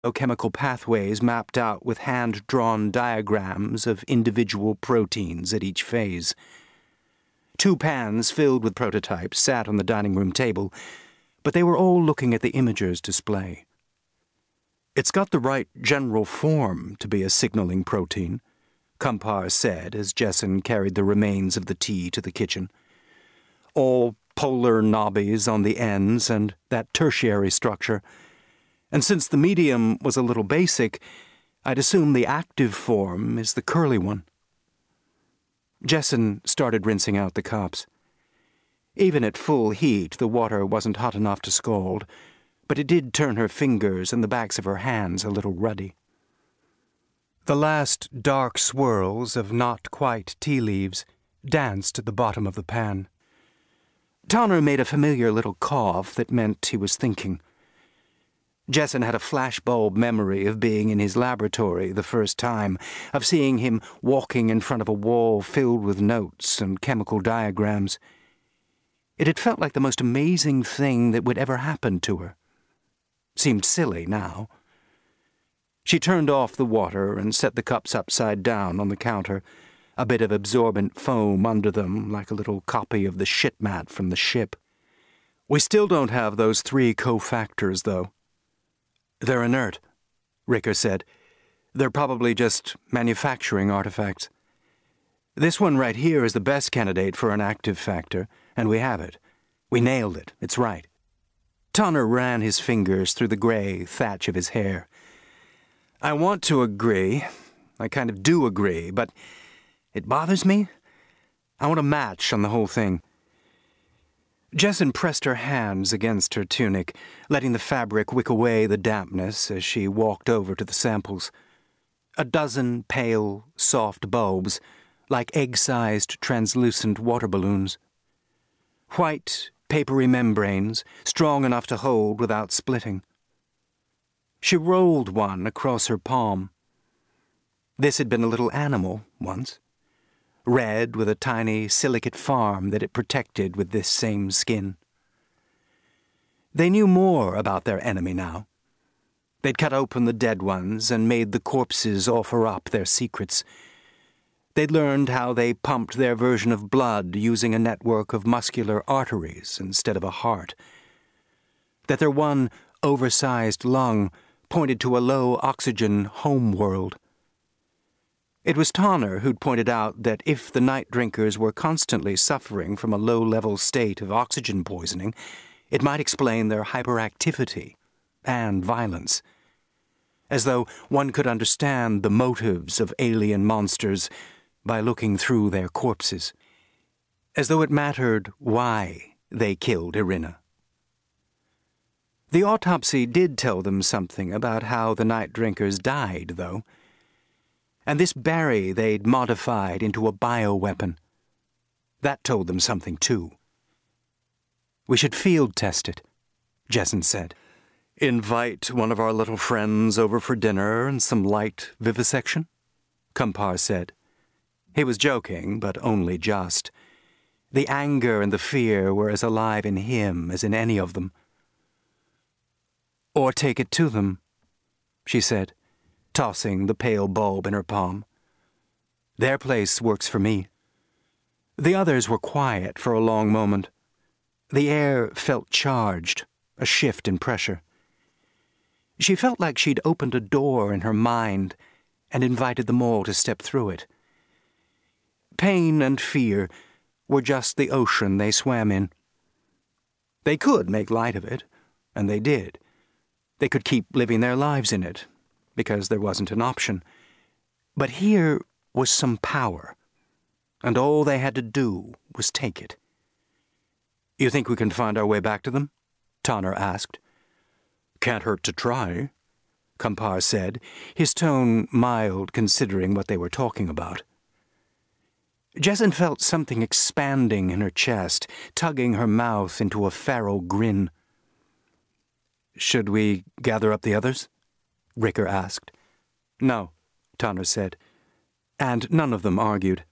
Chemical pathways mapped out with hand-drawn diagrams of individual proteins at each phase. 2 pans filled with prototypes sat on the dining room table, but they were all looking at the imager's display. "It's got the right general form to be a signaling protein," Kumpar said as Jessen carried the remains of the tea to the kitchen. "All polar knobbies on the ends and that tertiary structure. And since the medium was a little basic, I'd assume the active form is the curly one." Jessen started rinsing out the cups. Even at full heat, the water wasn't hot enough to scald, but it did turn her fingers and the backs of her hands a little ruddy. The last dark swirls of not-quite tea leaves danced at the bottom of the pan. Tanner made a familiar little cough that meant he was thinking. Jessen had a flashbulb memory of being in his laboratory the first time, of seeing him walking in front of a wall filled with notes and chemical diagrams. It had felt like the most amazing thing that would ever happen to her. Seemed silly now. She turned off the water and set the cups upside down on the counter, a bit of absorbent foam under them like a little copy of the shit mat from the ship. "We still don't have those 3 cofactors, though." "They're inert," Ricker said. "They're probably just manufacturing artifacts. This one right here is the best candidate for an active factor, and we have it. We nailed it. It's right." Tanner ran his fingers through the gray thatch of his hair. "I want to agree. I kind of do agree, but it bothers me. I want a match on the whole thing." Jessen pressed her hands against her tunic, letting the fabric wick away the dampness as she walked over to the samples. A dozen pale, soft bulbs, like egg-sized translucent water balloons. White, papery membranes, strong enough to hold without splitting. She rolled one across her palm. This had been a little animal once. Red with a tiny silicate farm that it protected with this same skin. They knew more about their enemy now. They'd cut open the dead ones and made the corpses offer up their secrets. They'd learned how they pumped their version of blood using a network of muscular arteries instead of a heart. That their one oversized lung pointed to a low-oxygen home world. It was Tanner who'd pointed out that if the night drinkers were constantly suffering from a low-level state of oxygen poisoning, it might explain their hyperactivity and violence. As though one could understand the motives of alien monsters by looking through their corpses. As though it mattered why they killed Irina. The autopsy did tell them something about how the night drinkers died, though. And this berry they'd modified into a bioweapon. That told them something, too. "We should field test it," Jessen said. "Invite one of our little friends over for dinner and some light vivisection?" Kumpar said. He was joking, but only just. The anger and the fear were as alive in him as in any of them. "Or take it to them," she said, tossing the pale bulb in her palm. "Their place works for me." The others were quiet for a long moment. The air felt charged, a shift in pressure. She felt like she'd opened a door in her mind and invited them all to step through it. Pain and fear were just the ocean they swam in. They could make light of it, and they did. They could keep living their lives in it, because there wasn't an option. But here was some power, and all they had to do was take it. "You think we can find our way back to them?" Tanner asked. "Can't hurt to try," Kumpar said, his tone mild considering what they were talking about. Jessen felt something expanding in her chest, tugging her mouth into a feral grin. "Should we gather up the others?" Ricker asked. "No," Tanner said, and none of them argued.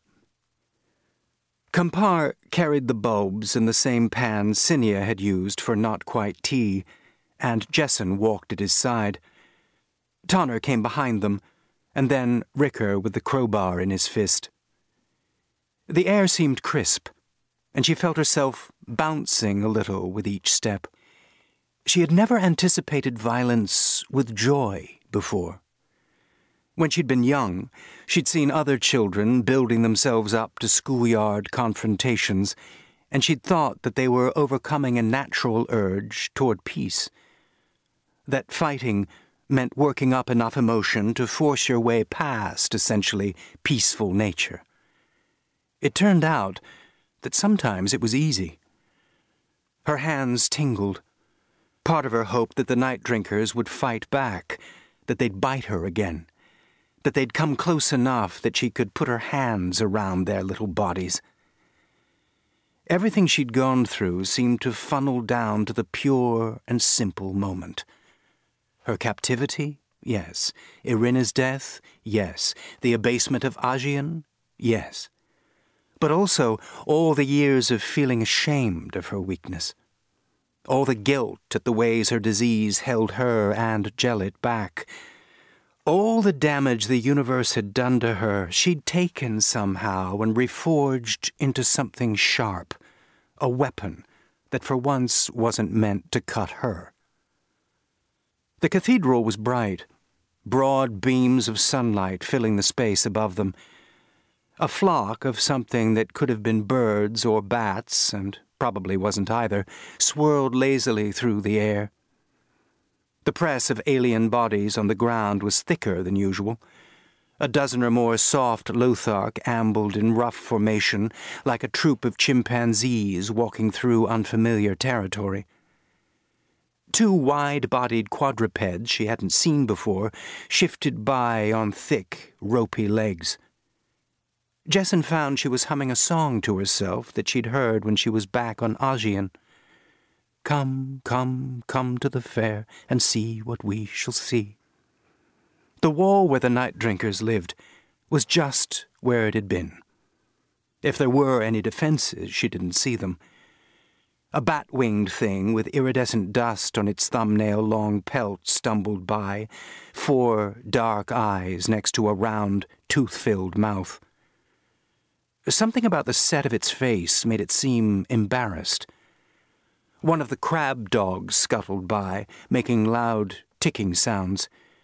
Kumpar carried the bulbs in the same pan Cinia had used for not-quite tea, and Jessen walked at his side. Tonner came behind them, and then Ricker with the crowbar in his fist. The air seemed crisp, and she felt herself bouncing a little with each step. She had never anticipated violence with joy before. When she'd been young, she'd seen other children building themselves up to schoolyard confrontations, and she'd thought that they were overcoming a natural urge toward peace. That fighting meant working up enough emotion to force your way past, essentially, peaceful nature. It turned out that sometimes it was easy. Her hands tingled. Part of her hoped that the night drinkers would fight back, that they'd bite her again, that they'd come close enough that she could put her hands around their little bodies. Everything she'd gone through seemed to funnel down to the pure and simple moment. Her captivity? Yes. Irina's death? Yes. The abasement of Ajian? Yes. But also all the years of feeling ashamed of her weakness. All the guilt at the ways her disease held her and Gellet back. All the damage the universe had done to her, she'd taken somehow and reforged into something sharp, a weapon that for once wasn't meant to cut her. The cathedral was bright, broad beams of sunlight filling the space above them. A flock of something that could have been birds or bats, and probably wasn't either, swirled lazily through the air. The press of alien bodies on the ground was thicker than usual. A dozen or more soft Lothark ambled in rough formation like a troop of chimpanzees walking through unfamiliar territory. Two wide-bodied quadrupeds she hadn't seen before shifted by on thick, ropey legs. Jessin found she was humming a song to herself that she'd heard when she was back on Ajian. Come, come, come to the fair and see what we shall see. The wall where the night drinkers lived was just where it had been. If there were any defenses, she didn't see them. A bat-winged thing with iridescent dust on its thumbnail-long pelt stumbled by, 4 dark eyes next to a round, tooth-filled mouth. Something about the set of its face made it seem embarrassed. One of the crab dogs scuttled by, making loud, ticking sounds.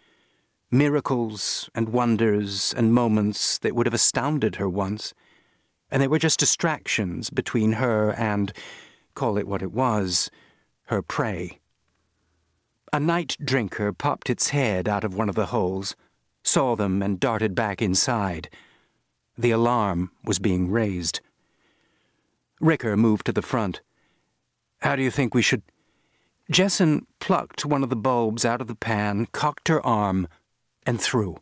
Miracles and wonders and moments that would have astounded her once, and they were just distractions between her and, call it what it was, her prey. A night drinker popped its head out of one of the holes, saw them and darted back inside. The alarm was being raised. Ricker moved to the front. How do you think we should... Jessin plucked one of the bulbs out of the pan, cocked her arm, and threw.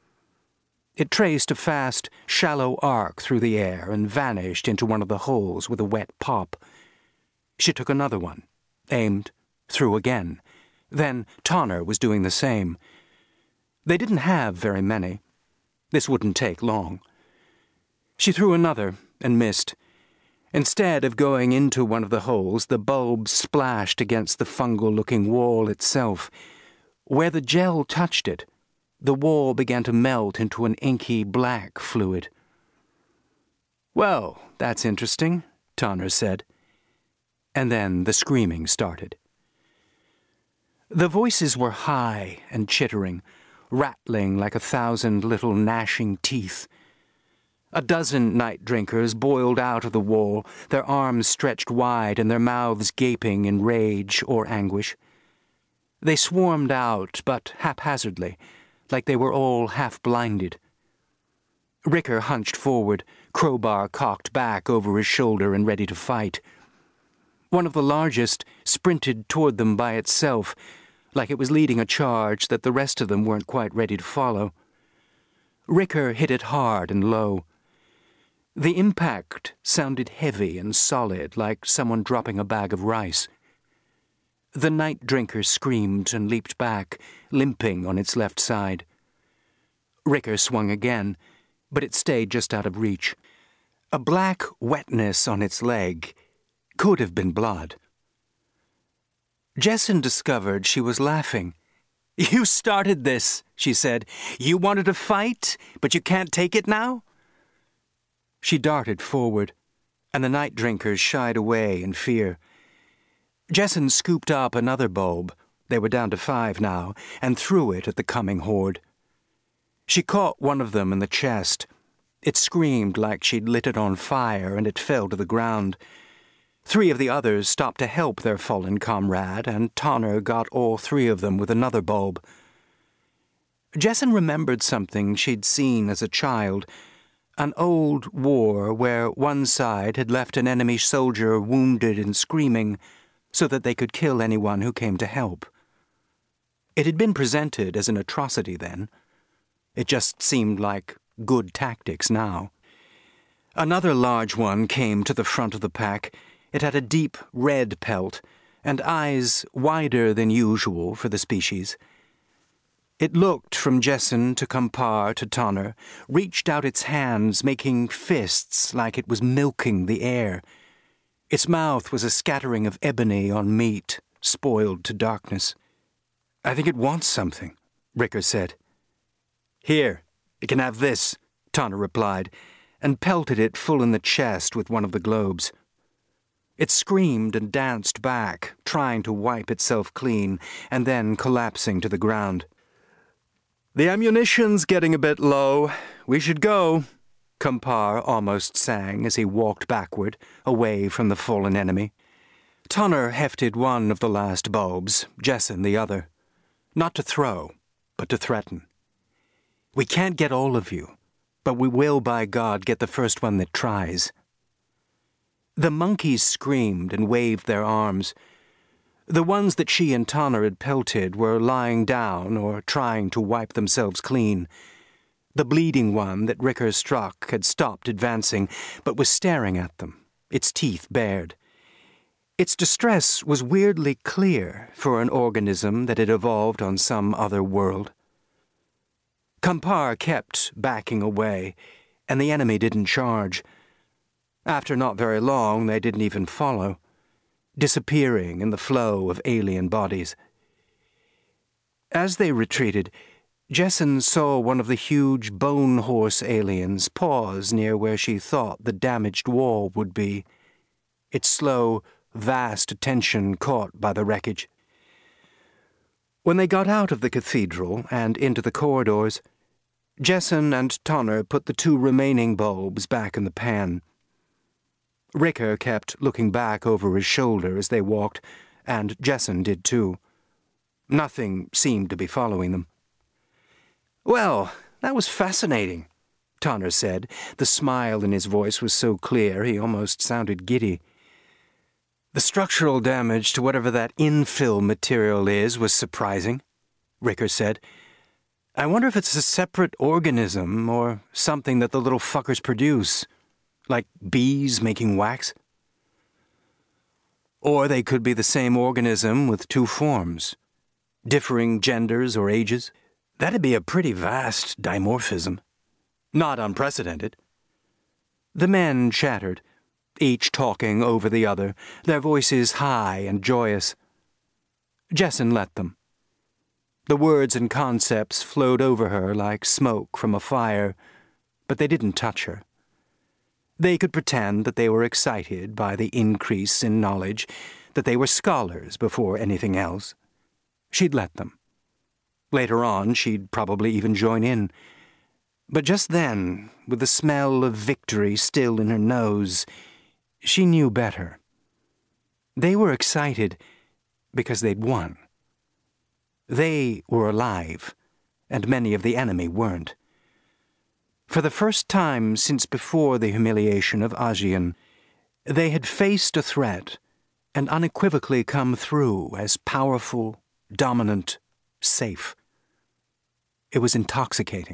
It traced a fast, shallow arc through the air and vanished into one of the holes with a wet pop. She took another one, aimed, threw again. Then Tonner was doing the same. They didn't have very many. This wouldn't take long. She threw another and missed. Instead of going into one of the holes, the bulb splashed against the fungal-looking wall itself. Where the gel touched it, the wall began to melt into an inky black fluid. Well, that's interesting, Tonner said. And then the screaming started. The voices were high and chittering, rattling like 1,000 little gnashing teeth. A dozen night drinkers boiled out of the wall, their arms stretched wide and their mouths gaping in rage or anguish. They swarmed out, but haphazardly, like they were all half-blinded. Ricker hunched forward, crowbar cocked back over his shoulder and ready to fight. One of the largest sprinted toward them by itself, like it was leading a charge that the rest of them weren't quite ready to follow. Ricker hit it hard and low. The impact sounded heavy and solid, like someone dropping a bag of rice. The night drinker screamed and leaped back, limping on its left side. Ricker swung again, but it stayed just out of reach. A black wetness on its leg could have been blood. Jessin discovered she was laughing. "You started this," she said. "You wanted to fight, but you can't take it now?" She darted forward, and the night drinkers shied away in fear. Jesson scooped up another bulb, they were down to 5 now, and threw it at the coming horde. She caught one of them in the chest. It screamed like she'd lit it on fire, and it fell to the ground. 3 of the others stopped to help their fallen comrade, and Tonner got all 3 of them with another bulb. Jesson remembered something she'd seen as a child, an old war where one side had left an enemy soldier wounded and screaming so that they could kill anyone who came to help. It had been presented as an atrocity then. It just seemed like good tactics now. Another large one came to the front of the pack. It had a deep red pelt and eyes wider than usual for the species. It looked from Jesson to Kampar to Tonner, reached out its hands, making fists like it was milking the air. Its mouth was a scattering of ebony on meat, spoiled to darkness. "I think it wants something," Ricker said. "Here, it can have this," Tonner replied, and pelted it full in the chest with one of the globes. It screamed and danced back, trying to wipe itself clean, and then collapsing to the ground. "The ammunition's getting a bit low. We should go," Kampar almost sang as he walked backward, away from the fallen enemy. Tonner hefted one of the last bulbs, Jesson the other. Not to throw, but to threaten. "We can't get all of you, but we will, by God, get the first one that tries." The monkeys screamed and waved their arms. The ones that she and Tonner had pelted were lying down or trying to wipe themselves clean. The bleeding one that Ricker struck had stopped advancing, but was staring at them, its teeth bared. Its distress was weirdly clear for an organism that had evolved on some other world. Kampar kept backing away, and the enemy didn't charge. After not very long, they didn't even follow, disappearing in the flow of alien bodies. As they retreated, Jesson saw one of the huge bone horse aliens pause near where she thought the damaged wall would be, its slow, vast attention caught by the wreckage. When they got out of the cathedral and into the corridors, Jesson and Tonner put the 2 remaining bulbs back in the pan. Ricker kept looking back over his shoulder as they walked, and Jesson did too. Nothing seemed to be following them. "Well, that was fascinating," Tonner said. The smile in his voice was so clear he almost sounded giddy. "The structural damage to whatever that infill material is was surprising," Ricker said. "I wonder if it's a separate organism or something that the little fuckers produce. Like bees making wax? Or they could be the same organism with 2 forms, differing genders or ages. That'd be a pretty vast dimorphism. Not unprecedented." The men chattered, each talking over the other, their voices high and joyous. Jesson let them. The words and concepts flowed over her like smoke from a fire, but they didn't touch her. They could pretend that they were excited by the increase in knowledge, that they were scholars before anything else. She'd let them. Later on, she'd probably even join in. But just then, with the smell of victory still in her nose, she knew better. They were excited because they'd won. They were alive, and many of the enemy weren't. For the first time since before the humiliation of Ajian, they had faced a threat and unequivocally come through as powerful, dominant, safe. It was intoxicating.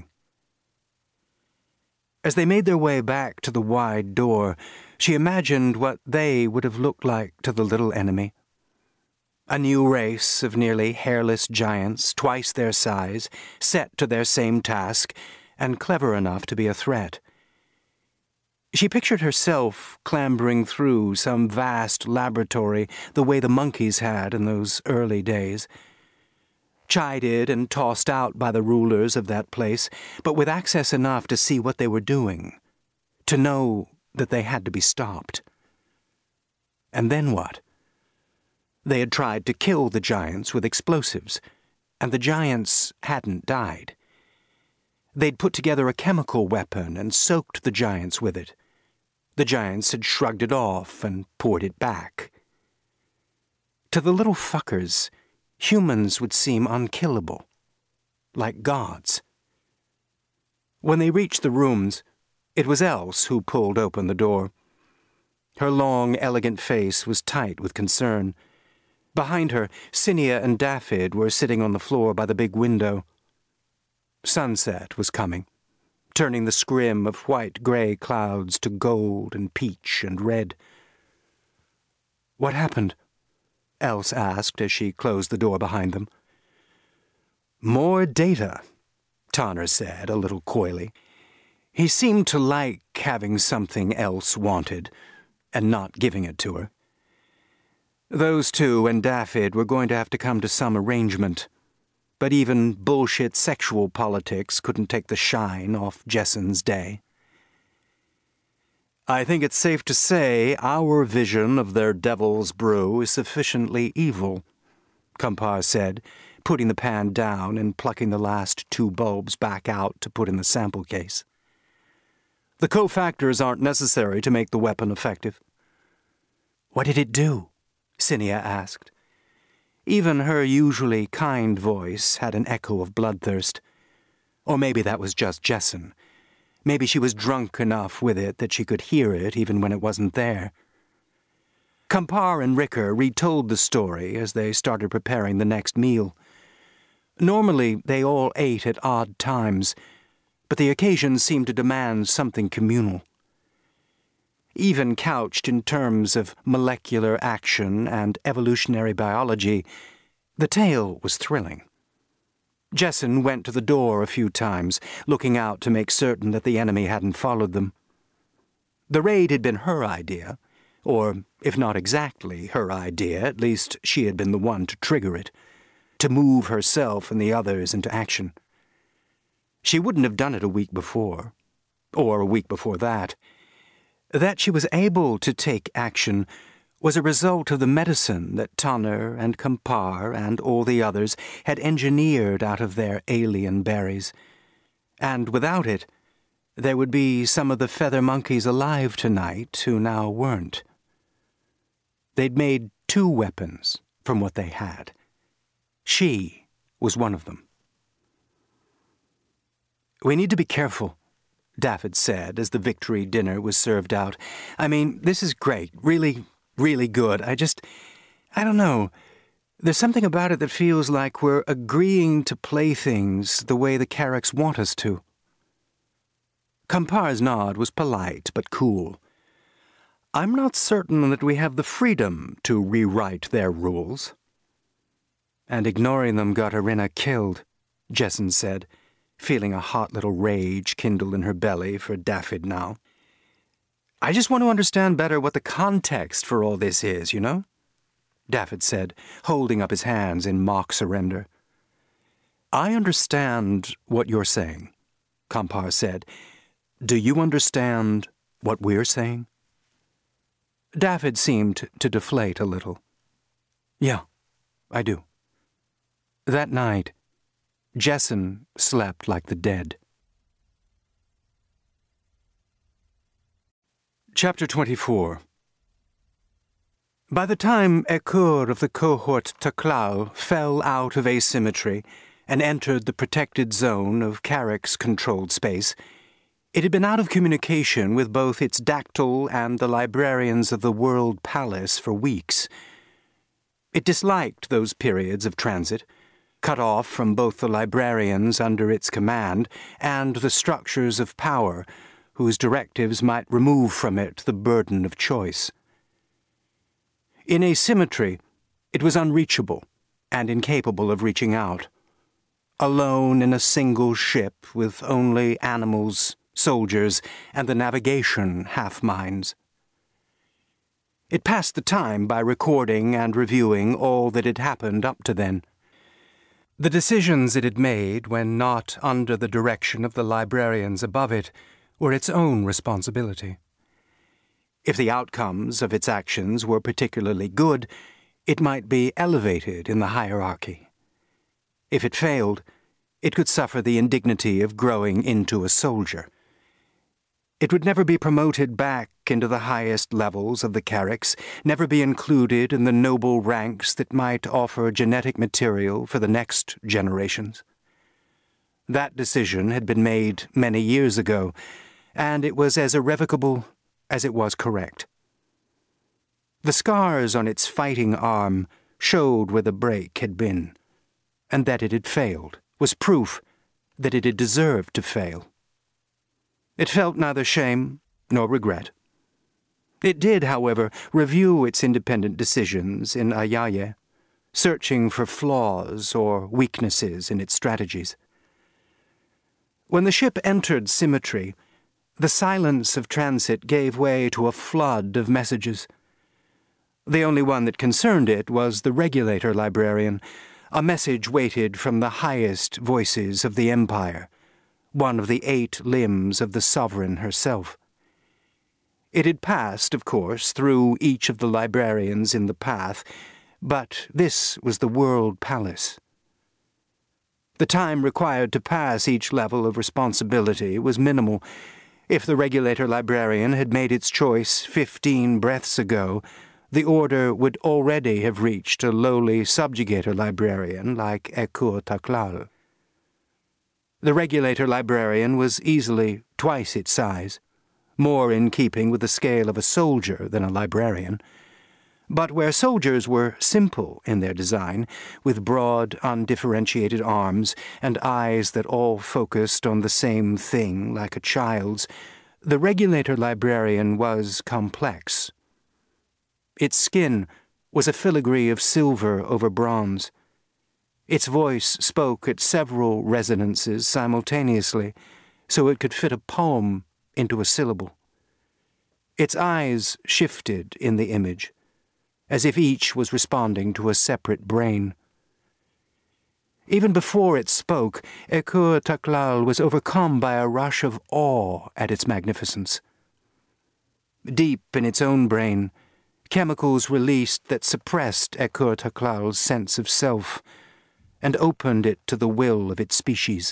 As they made their way back to the wide door, she imagined what they would have looked like to the little enemy. A new race of nearly hairless giants, twice their size, set to their same task, and clever enough to be a threat. She pictured herself clambering through some vast laboratory the way the monkeys had in those early days. chided and tossed out by the rulers of that place, but with access enough to see what they were doing, to know that they had to be stopped. And then what? They had tried to kill the giants with explosives, and the giants hadn't died. They'd put together a chemical weapon and soaked the giants with it. The giants had shrugged it off and poured it back. To the little fuckers, humans would seem unkillable, like gods. When they reached the rooms, it was Else who pulled open the door. Her long, elegant face was tight with concern. Behind her, Cinia and Dafydd were sitting on the floor by the big window. Sunset was coming, turning the scrim of white-gray clouds to gold and peach and red. "What happened?" Else asked as she closed the door behind them. "More data," Tanner said, a little coyly. He seemed to like having something Else wanted, and not giving it to her. Those two and Dafydd were going to have to come to some arrangement, but even bullshit sexual politics couldn't take the shine off Jessen's day. "I think it's safe to say our vision of their devil's brew is sufficiently evil," Kampar said, putting the pan down and plucking the last 2 bulbs back out to put in the sample case. "The cofactors aren't necessary to make the weapon effective." "What did it do?" Cinia asked. Even her usually kind voice had an echo of bloodthirst. Or maybe that was just Jessen. Maybe she was drunk enough with it that she could hear it even when it wasn't there. Kampar and Ricker retold the story as they started preparing the next meal. Normally, they all ate at odd times, but the occasion seemed to demand something communal. Even couched in terms of molecular action and evolutionary biology, the tale was thrilling. Jessen went to the door a few times, looking out to make certain that the enemy hadn't followed them. The raid had been her idea, or if not exactly her idea, at least she had been the one to trigger it, to move herself and the others into action. She wouldn't have done it a week before, or a week before that. That she was able to take action was a result of the medicine that Tanner and Kampar and all the others had engineered out of their alien berries. And without it, there would be some of the feather monkeys alive tonight who now weren't. They'd made 2 weapons from what they had. She was one of them. "We need to be careful," Dafydd said as the victory dinner was served out. "I mean, this is great, really, really good. I don't know. There's something about it that feels like we're agreeing to play things the way the Carracks want us to." Kampar's nod was polite but cool. "I'm not certain that we have the freedom to rewrite their rules." "And ignoring them got Irina killed," Jessen said, feeling a hot little rage kindle in her belly for Dafydd now. "I just want to understand better what the context for all this is, you know?" Dafydd said, holding up his hands in mock surrender. "I understand what you're saying," Kampar said. "Do you understand what we're saying?" Dafydd seemed to deflate a little. "Yeah, I do." That night, Jessen slept like the dead. Chapter 24. By the time Ekur of the cohort Taklal fell out of asymmetry and entered the protected zone of Carrack's controlled space, it had been out of communication with both its dactyl and the librarians of the World Palace for weeks. It disliked those periods of transit, cut off from both the librarians under its command and the structures of power whose directives might remove from it the burden of choice. In asymmetry, it was unreachable and incapable of reaching out. Alone in a single ship with only animals, soldiers, and the navigation half-minds. It passed the time by recording and reviewing all that had happened up to then. The decisions it had made when not under the direction of the librarians above it were its own responsibility. If the outcomes of its actions were particularly good, it might be elevated in the hierarchy. If it failed, it could suffer the indignity of growing into a soldier. It would never be promoted back into the highest levels of the Carricks, never be included in the noble ranks that might offer genetic material for the next generations. That decision had been made many years ago, and it was as irrevocable as it was correct. The scars on its fighting arm showed where the break had been, and that it had failed was proof that it had deserved to fail. It felt neither shame nor regret. It did, however, review its independent decisions in Ayaye, searching for flaws or weaknesses in its strategies. When the ship entered Symmetry, the silence of transit gave way to a flood of messages. The only one that concerned it was the regulator librarian, a message weighted from the highest voices of the Empire, one of the 8 limbs of the sovereign herself. It had passed, of course, through each of the librarians in the path, but this was the World Palace. The time required to pass each level of responsibility was minimal. If the regulator librarian had made its choice 15 breaths ago, the order would already have reached a lowly subjugator librarian like Ekur Taklal. The regulator librarian was easily twice its size, more in keeping with the scale of a soldier than a librarian. But where soldiers were simple in their design, with broad, undifferentiated arms and eyes that all focused on the same thing like a child's, the regulator librarian was complex. Its skin was a filigree of silver over bronze. Its voice spoke at several resonances simultaneously, so it could fit a poem into a syllable. Its eyes shifted in the image, as if each was responding to a separate brain. Even before it spoke, Ekur Taklal was overcome by a rush of awe at its magnificence. Deep in its own brain, chemicals released that suppressed Ekur Taklal's sense of self and opened it to the will of its species.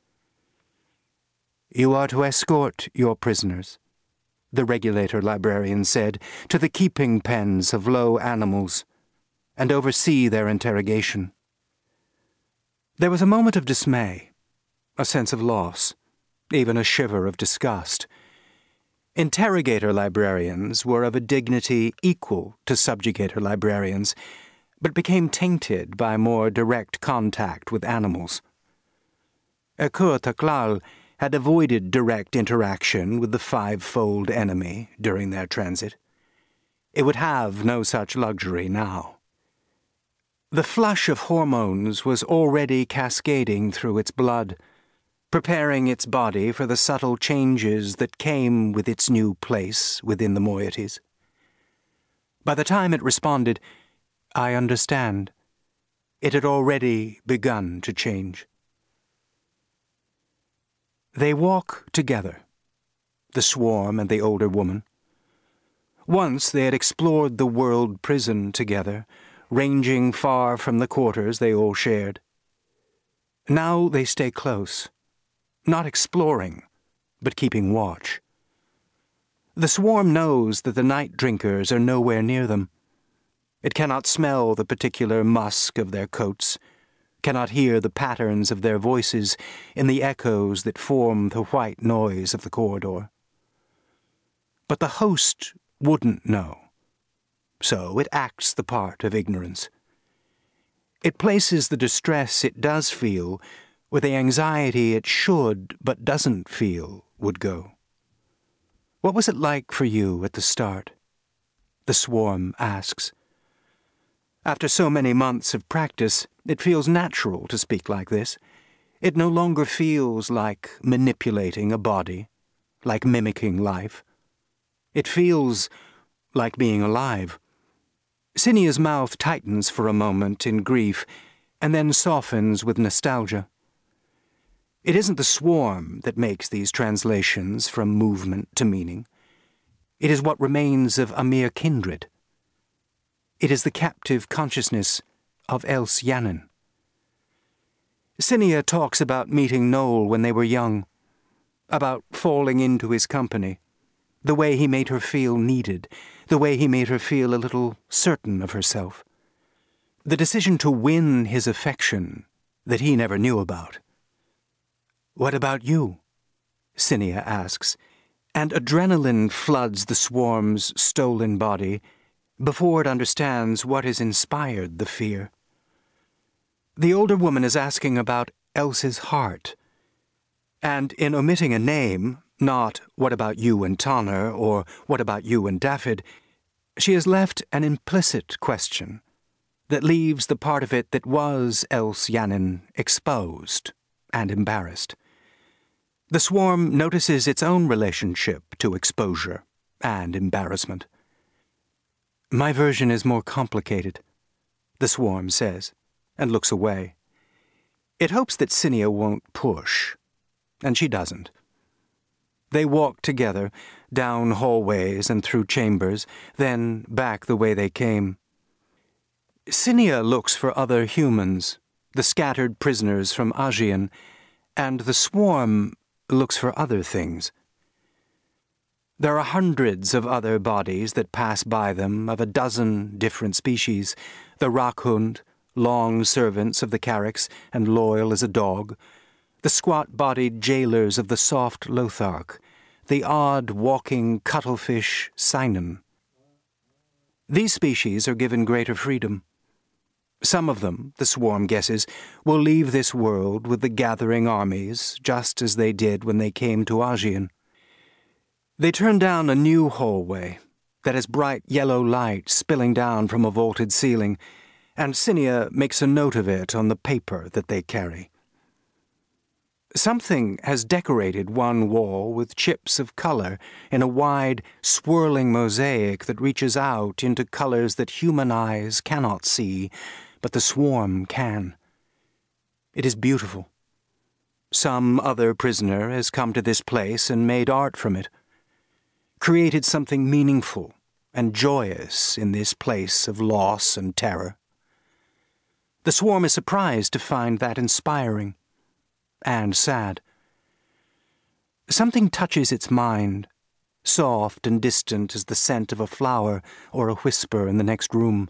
"You are to escort your prisoners," the regulator librarian said, "to the keeping pens of low animals, and oversee their interrogation." There was a moment of dismay, a sense of loss, even a shiver of disgust. Interrogator librarians were of a dignity equal to subjugator librarians, but became tainted by more direct contact with animals. Ekur Taklal had avoided direct interaction with the 5-fold enemy during their transit. It would have no such luxury now. The flush of hormones was already cascading through its blood, preparing its body for the subtle changes that came with its new place within the moieties. By the time it responded, "I understand," it had already begun to change. They walk together, the swarm and the older woman. Once they had explored the world prison together, ranging far from the quarters they all shared. Now they stay close, not exploring, but keeping watch. The swarm knows that the night drinkers are nowhere near them. It cannot smell the particular musk of their coats, cannot hear the patterns of their voices in the echoes that form the white noise of the corridor. But the host wouldn't know, so it acts the part of ignorance. It places the distress it does feel where the anxiety it should but doesn't feel would go. "What was it like for you at the start?" the swarm asks. After so many months of practice, it feels natural to speak like this. It no longer feels like manipulating a body, like mimicking life. It feels like being alive. Sinia's mouth tightens for a moment in grief, and then softens with nostalgia. It isn't the swarm that makes these translations from movement to meaning. It is what remains of a mere kindred. It is the captive consciousness of Else Yannin. Cinia talks about meeting Noel when they were young, about falling into his company, the way he made her feel needed, the way he made her feel a little certain of herself. The decision to win his affection that he never knew about. "What about you?" Cinia asks, and adrenaline floods the swarm's stolen body before it understands what has inspired the fear. The older woman is asking about Else's heart, and in omitting a name, not "what about you and Tanner" or "what about you and Dafydd," she has left an implicit question that leaves the part of it that was Else Yannin exposed and embarrassed. The swarm notices its own relationship to exposure and embarrassment. "My version is more complicated," the swarm says, and looks away. It hopes that Cinia won't push, and she doesn't. They walk together, down hallways and through chambers, then back the way they came. Cinia looks for other humans, the scattered prisoners from Ajian, and the swarm looks for other things. There are hundreds of other bodies that pass by them of a dozen different species, the Rakhund, long servants of the Carricks and loyal as a dog, the squat-bodied jailers of the soft Lothark, the odd walking cuttlefish Cynan. These species are given greater freedom. Some of them, the swarm guesses, will leave this world with the gathering armies, just as they did when they came to Ajian. They turn down a new hallway that has bright yellow light spilling down from a vaulted ceiling, and Cinia makes a note of it on the paper that they carry. Something has decorated one wall with chips of color in a wide, swirling mosaic that reaches out into colors that human eyes cannot see, but the swarm can. It is beautiful. Some other prisoner has come to this place and made art from it, created something meaningful and joyous in this place of loss and terror. The swarm is surprised to find that inspiring and sad. Something touches its mind, soft and distant as the scent of a flower or a whisper in the next room.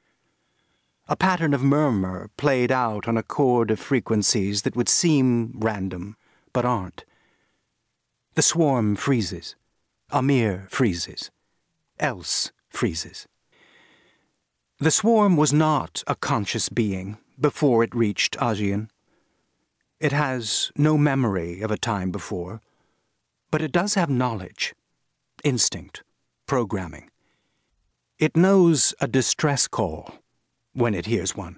A pattern of murmur played out on a chord of frequencies that would seem random, but aren't. The swarm freezes. Amir freezes. Else freezes. The swarm was not a conscious being before it reached Ajian. It has no memory of a time before, but it does have knowledge, instinct, programming. It knows a distress call when it hears one.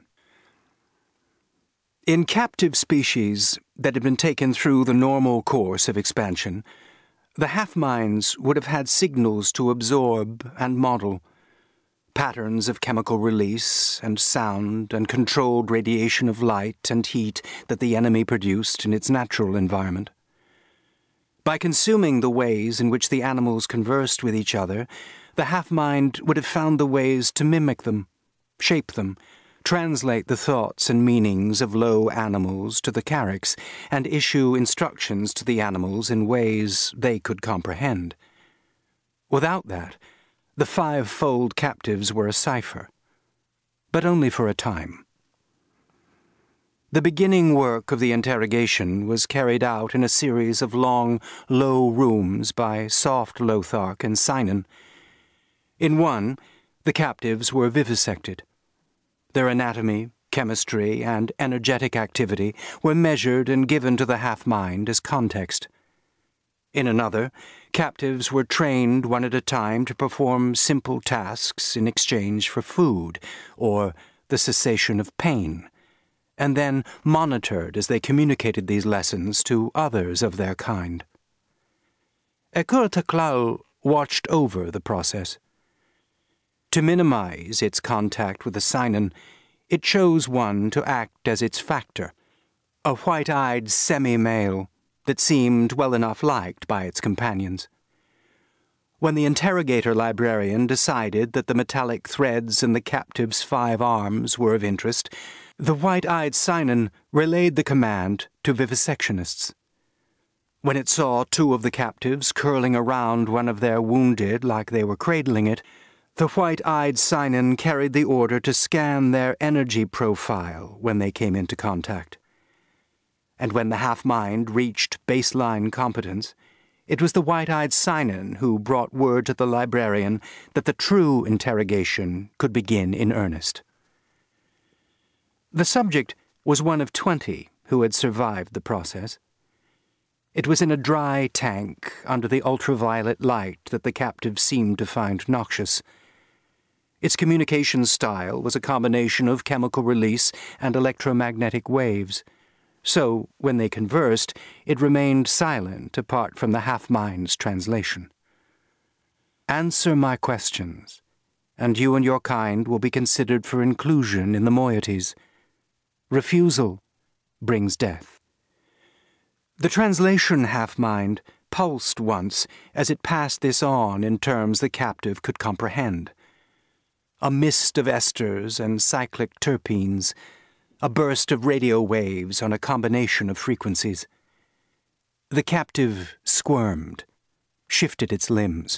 In captive species that had been taken through the normal course of expansion, the half-minds would have had signals to absorb and model, patterns of chemical release and sound and controlled radiation of light and heat that the enemy produced in its natural environment. By consuming the ways in which the animals conversed with each other, the half-mind would have found the ways to mimic them, shape them, translate the thoughts and meanings of low animals to the Carricks, and issue instructions to the animals in ways they could comprehend. Without that, the five-fold captives were a cipher, but only for a time. The beginning work of the interrogation was carried out in a series of long, low rooms by soft Lothark and Cynan. In one, the captives were vivisected. Their anatomy, chemistry, and energetic activity were measured and given to the half-mind as context. In another, captives were trained one at a time to perform simple tasks in exchange for food or the cessation of pain, and then monitored as they communicated these lessons to others of their kind. Ekur Taklal watched over the process. To minimize its contact with the Cynan, It chose one to act as its factor, a white-eyed semi-male that seemed well enough liked by its companions. When the interrogator librarian decided that the metallic threads in the captive's 5 arms were of interest, the white-eyed Cynon relayed the command to vivisectionists. When it saw 2 of the captives curling around one of their wounded like they were cradling it, the white-eyed Cynon carried the order to scan their energy profile when they came into contact. And when the half-mind reached baseline competence, it was the white-eyed Cynon who brought word to the librarian that the true interrogation could begin in earnest. The subject was one of 20 who had survived the process. It was in a dry tank under the ultraviolet light that the captive seemed to find noxious. Its communication style was a combination of chemical release and electromagnetic waves, so when they conversed, it remained silent apart from the half-mind's translation. Answer my questions, and you and your kind will be considered for inclusion in the moieties. Refusal brings death. The translation half-mind pulsed once as it passed this on in terms the captive could comprehend. A mist of esters and cyclic terpenes, a burst of radio waves on a combination of frequencies. The captive squirmed, shifted its limbs.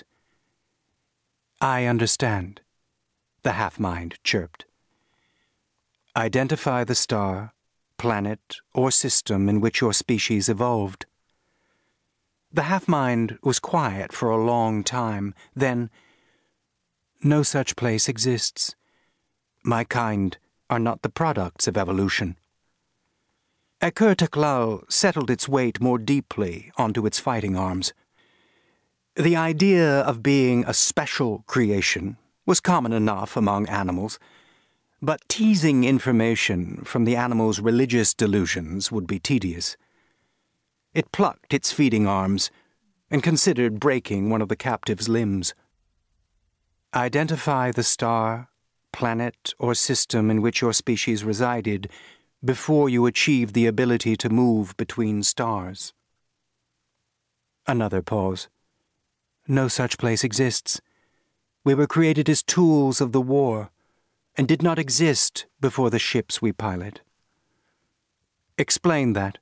I understand, the half-mind chirped. Identify the star, planet, or system in which your species evolved. The half-mind was quiet for a long time, then, no such place exists. My kind are not the products of evolution. Ekur Taklal settled its weight more deeply onto its fighting arms. The idea of being a special creation was common enough among animals, but teasing information from the animal's religious delusions would be tedious. It plucked its feeding arms and considered breaking one of the captive's limbs. Identify the star, planet, or system in which your species resided before you achieved the ability to move between stars. Another pause. No such place exists. We were created as tools of the war, and did not exist before the ships we pilot. Explain that.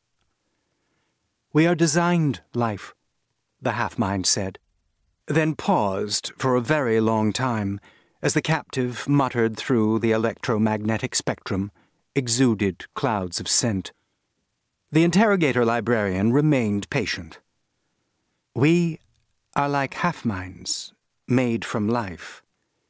We are designed life, the half-mind said, then paused for a very long time as the captive muttered through the electromagnetic spectrum, exuded clouds of scent. The interrogator librarian remained patient. We are like half-minds, made from life.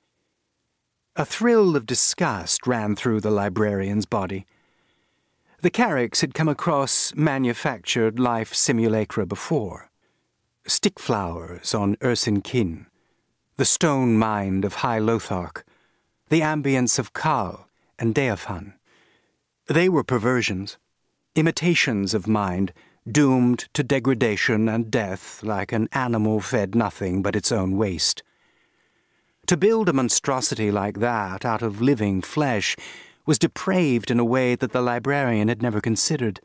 A thrill of disgust ran through the librarian's body. The Carricks had come across manufactured life simulacra before. Stick flowers on Ursin Kin, the stone mind of High Lothark, the ambience of Kal and Deafan. They were perversions, imitations of mind, doomed to degradation and death like an animal fed nothing but its own waste. To build a monstrosity like that out of living flesh was depraved in a way that the librarian had never considered.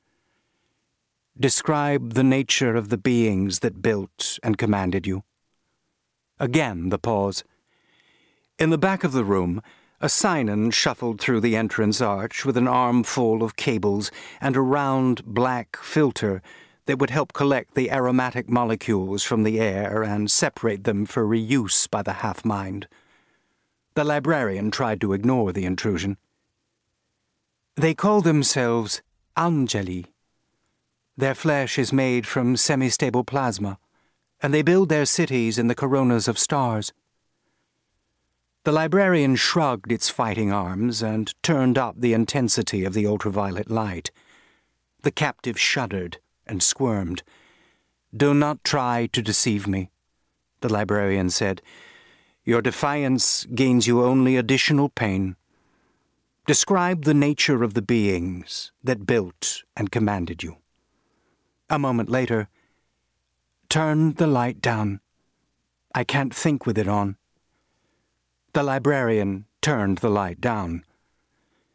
Describe the nature of the beings that built and commanded you. Again the pause. In the back of the room, a Cynon shuffled through the entrance arch with an armful of cables and a round black filter that would help collect the aromatic molecules from the air and separate them for reuse by the half-mind. The librarian tried to ignore the intrusion. They call themselves Angeli. Their flesh is made from semi-stable plasma, and they build their cities in the coronas of stars. The librarian shrugged its fighting arms and turned up the intensity of the ultraviolet light. The captive shuddered and squirmed. Do not try to deceive me, the librarian said. Your defiance gains you only additional pain. Describe the nature of the beings that built and commanded you. A moment later, turn the light down. I can't think with it on. The librarian turned the light down.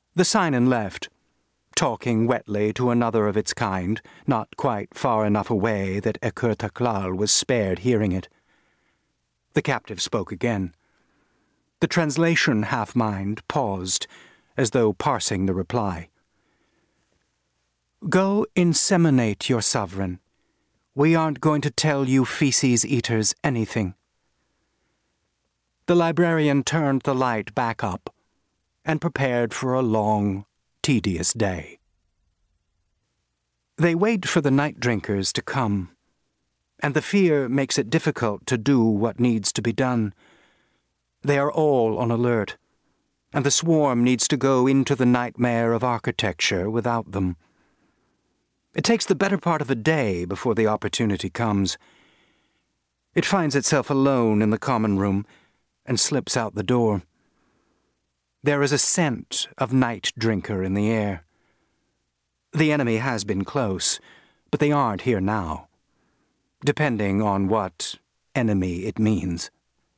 The Cynon left, talking wetly to another of its kind, not quite far enough away that Ekur Taklal was spared hearing it. The captive spoke again. The translation half-mind paused, as though parsing the reply. "Go inseminate your sovereign. We aren't going to tell you feces eaters anything." The librarian turned the light back up and prepared for a long, tedious day. They wait for the night drinkers to come, and the fear makes it difficult to do what needs to be done. They are all on alert, and the swarm needs to go into the nightmare of architecture without them. It takes the better part of a day before the opportunity comes. It finds itself alone in the common room and slips out the door. There is a scent of night drinker in the air. The enemy has been close, but they aren't here now, depending on what enemy it means.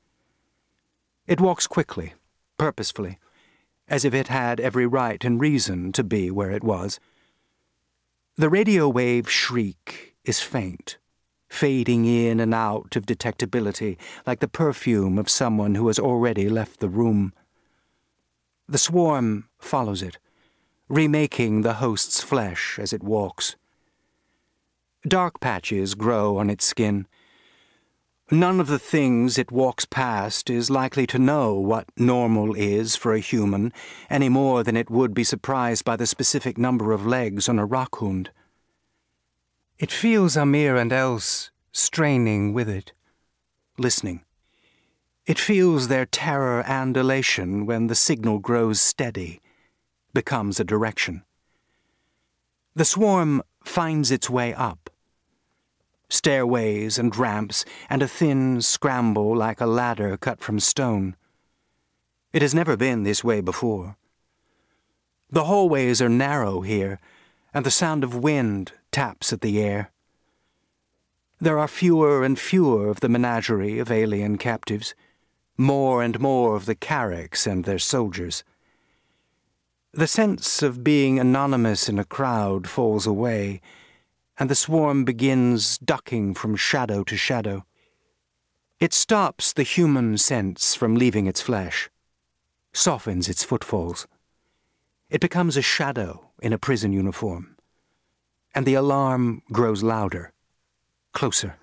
It walks quickly, purposefully, as if it had every right and reason to be where it was. The radio wave shriek is faint, fading in and out of detectability like the perfume of someone who has already left the room. The swarm follows it, remaking the host's flesh as it walks. Dark patches grow on its skin. None of the things it walks past is likely to know what normal is for a human any more than it would be surprised by the specific number of legs on a raccoon. It feels Amir and Else straining with it, listening. It feels their terror and elation when the signal grows steady, becomes a direction. The swarm finds its way up. Stairways and ramps, and a thin scramble like a ladder cut from stone. It has never been this way before. The hallways are narrow here, and the sound of wind taps at the air. There are fewer and fewer of the menagerie of alien captives, more and more of the Carracks and their soldiers. The sense of being anonymous in a crowd falls away, and the swarm begins ducking from shadow to shadow. It stops the human sense from leaving its flesh, softens its footfalls. It becomes a shadow in a prison uniform, and the alarm grows louder, closer.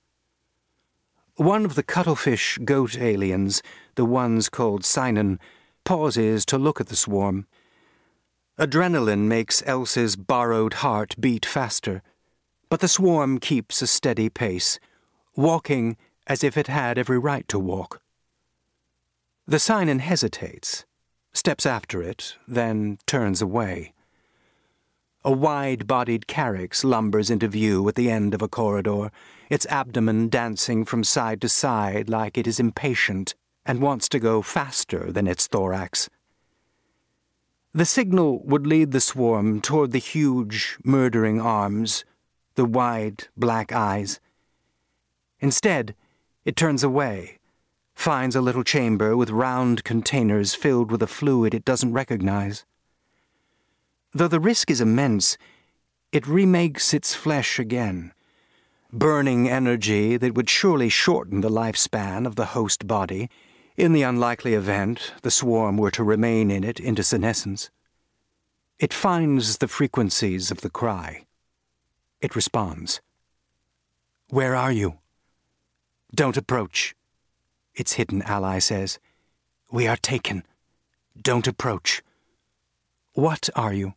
One of the cuttlefish goat aliens, the ones called Cynon, pauses to look at the swarm. Adrenaline makes Else's borrowed heart beat faster, but the swarm keeps a steady pace, walking as if it had every right to walk. The Cynon hesitates, steps after it, then turns away. A wide-bodied Carrack lumbers into view at the end of a corridor, its abdomen dancing from side to side like it is impatient and wants to go faster than its thorax. The signal would lead the swarm toward the huge, murdering arms, the wide, black eyes. Instead, it turns away, finds a little chamber with round containers filled with a fluid it doesn't recognize. Though the risk is immense, it remakes its flesh again, burning energy that would surely shorten the lifespan of the host body, in the unlikely event the swarm were to remain in it into senescence. It finds the frequencies of the cry. It responds. "Where are you?" "Don't approach," its hidden ally says. "We are taken. Don't approach." "What are you?"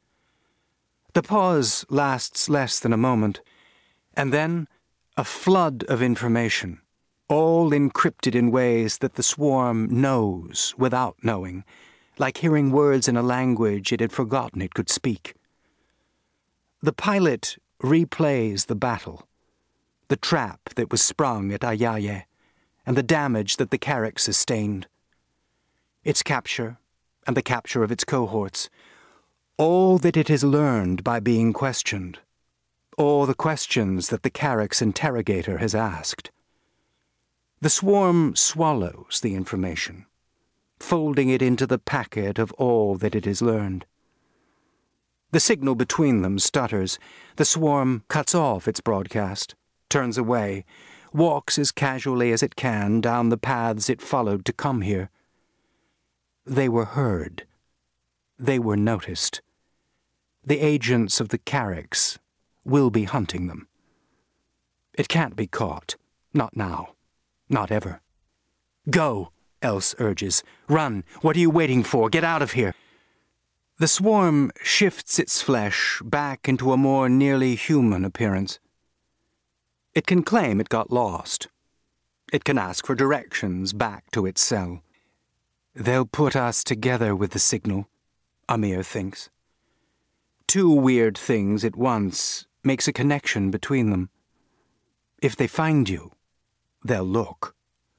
The pause lasts less than a moment, and then a flood of information, all encrypted in ways that the swarm knows without knowing, like hearing words in a language it had forgotten it could speak. The pilot replays the battle, the trap that was sprung at Ayaye, and the damage that the Carrack sustained. Its capture, and the capture of its cohorts, all that it has learned by being questioned, all the questions that the Carrack's interrogator has asked. The swarm swallows the information, folding it into the packet of all that it has learned. The signal between them stutters. The swarm cuts off its broadcast, turns away, walks as casually as it can down the paths it followed to come here. They were heard. They were noticed. The agents of the Carricks will be hunting them. It can't be caught. Not now. Not ever. Go, Else urges. Run. What are you waiting for? Get out of here. The swarm shifts its flesh back into a more nearly human appearance. It can claim it got lost. It can ask for directions back to its cell. They'll put us together with the signal, Amir thinks. Two weird things at once makes a connection between them. If they find you, they'll look.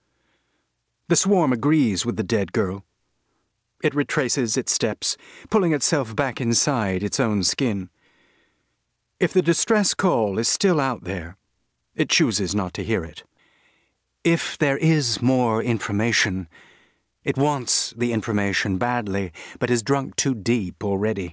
The swarm agrees with the dead girl. It retraces its steps, pulling itself back inside its own skin. If the distress call is still out there, it chooses not to hear it. If there is more information, it wants the information badly, but is drunk too deep already.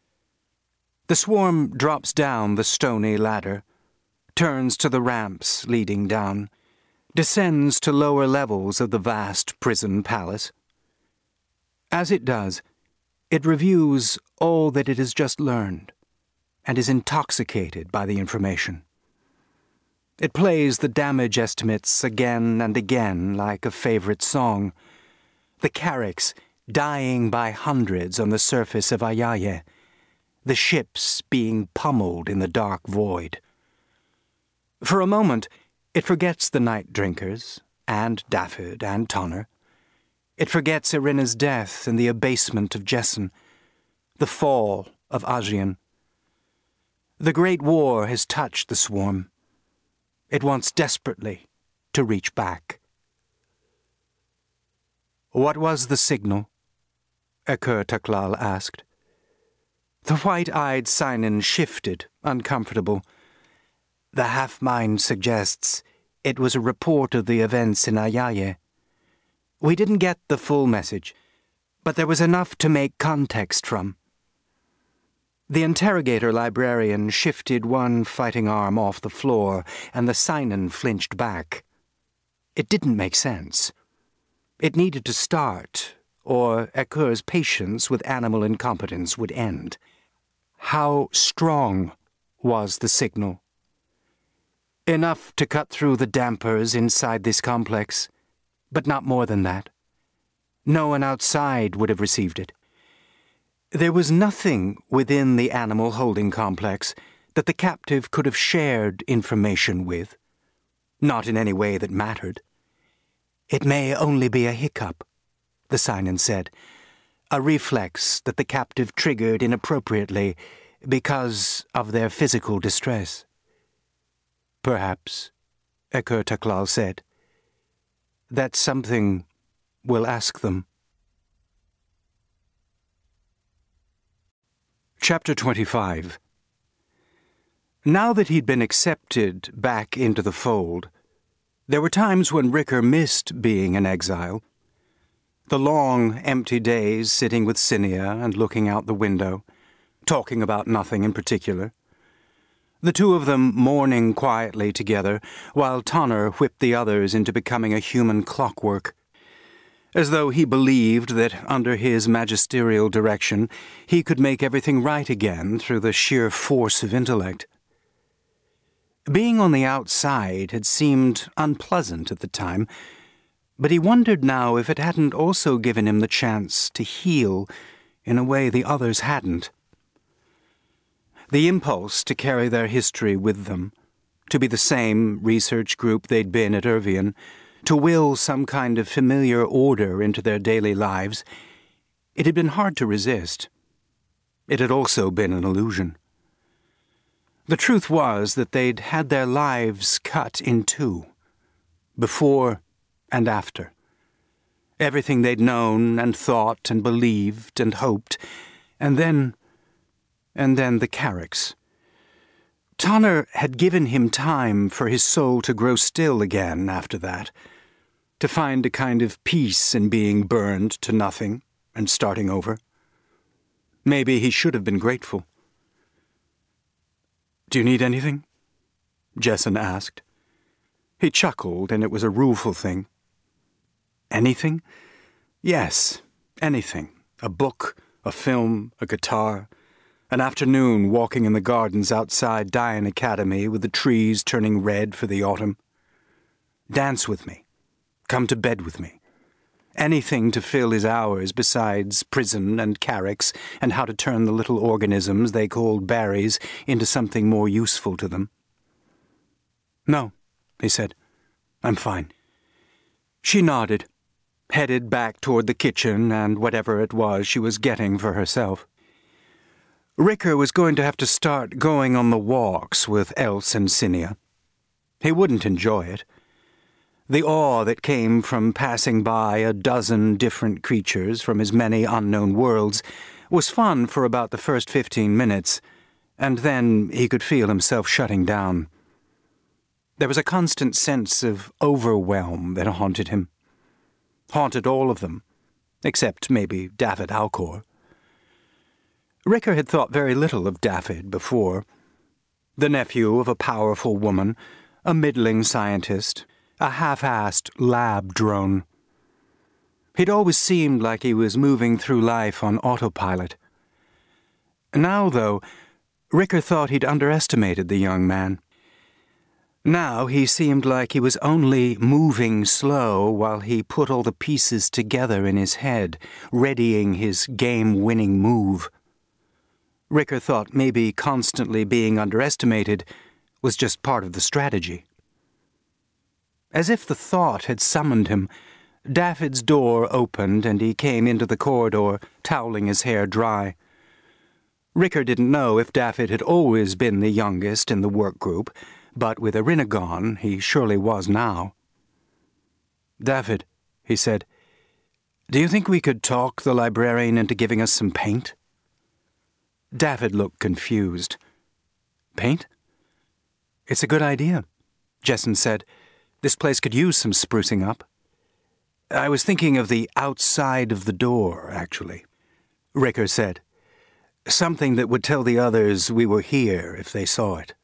The swarm drops down the stony ladder, turns to the ramps leading down, descends to lower levels of the vast prison palace. As it does, it reviews all that it has just learned, and is intoxicated by the information. It plays the damage estimates again and again like a favorite song. The Carricks dying by hundreds on the surface of Ayaye, the ships being pummeled in the dark void. For a moment, it forgets the night drinkers, and Dafydd and Tonner. It forgets Irina's death and the abasement of Jesson, the fall of Adrian. The Great War has touched the swarm. It wants desperately to reach back. What was the signal? Ekur Taklal asked. The white-eyed Cynan shifted, uncomfortable. The half-mind suggests it was a report of the events in Ayaye. We didn't get the full message, but there was enough to make context from. The interrogator librarian shifted one fighting arm off the floor, and the Cynan flinched back. It didn't make sense. It needed to start, or Ekur's patience with animal incompetence would end. How strong was the signal? Enough to cut through the dampers inside this complex, but not more than that. No one outside would have received it. There was nothing within the animal holding complex that the captive could have shared information with, not in any way that mattered. It may only be a hiccup, the Cynan said, a reflex that the captive triggered inappropriately because of their physical distress. Perhaps, Ekur Taklal said. That's something we'll ask them. Chapter 25. Now that he'd been accepted back into the fold, there were times when Ricker missed being an exile. The long, empty days sitting with Cinia and looking out the window, talking about nothing in particular. The two of them mourning quietly together, while Tonner whipped the others into becoming a human clockwork, as though he believed that under his magisterial direction he could make everything right again through the sheer force of intellect. Being on the outside had seemed unpleasant at the time, but he wondered now if it hadn't also given him the chance to heal in a way the others hadn't. The impulse to carry their history with them, to be the same research group they'd been at Irvian, to will some kind of familiar order into their daily lives, it had been hard to resist. It had also been an illusion. The truth was that they'd had their lives cut in two, before and after. Everything they'd known and thought and believed and hoped, and then the Carricks. Tonner had given him time for his soul to grow still again after that. to find a kind of peace in being burned to nothing and starting over. Maybe he should have been grateful. "Do you need anything?" Jesson asked. He chuckled, and it was a rueful thing. "Anything?" "Yes, anything. A book, a film, a guitar, an afternoon walking in the gardens outside Dian Academy with the trees turning red for the autumn. Dance with me. Come to bed with me. Anything to fill his hours besides prison and Carricks and how to turn the little organisms they called Barrys into something more useful to them." "No," he said. "I'm fine." She nodded, headed back toward the kitchen and whatever it was she was getting for herself. Ricker was going to have to start going on the walks with Else and Cinia. He wouldn't enjoy it. The awe that came from passing by a dozen different creatures from as many unknown worlds was fun for about the first 15 minutes, and then he could feel himself shutting down. There was a constant sense of overwhelm that haunted him. Haunted all of them, except maybe David Alcor. Ricker had thought very little of David before. The nephew of a powerful woman, a middling scientist, a half-assed lab drone. He'd always seemed like he was moving through life on autopilot. Now, though, Ricker thought he'd underestimated the young man. Now he seemed like he was only moving slow while he put all the pieces together in his head, readying his game-winning move. Ricker thought maybe constantly being underestimated was just part of the strategy. As if the thought had summoned him, David's door opened and he came into the corridor, toweling his hair dry. Ricker didn't know if David had always been the youngest in the work group, but with Irina gone, he surely was now. "David," he said, "do you think we could talk the librarian into giving us some paint?" David looked confused. "Paint?" "It's a good idea," Jesson said. "This place could use some sprucing up." "I was thinking of the outside of the door, actually," Ricker said. "Something that would tell the others we were here if they saw it."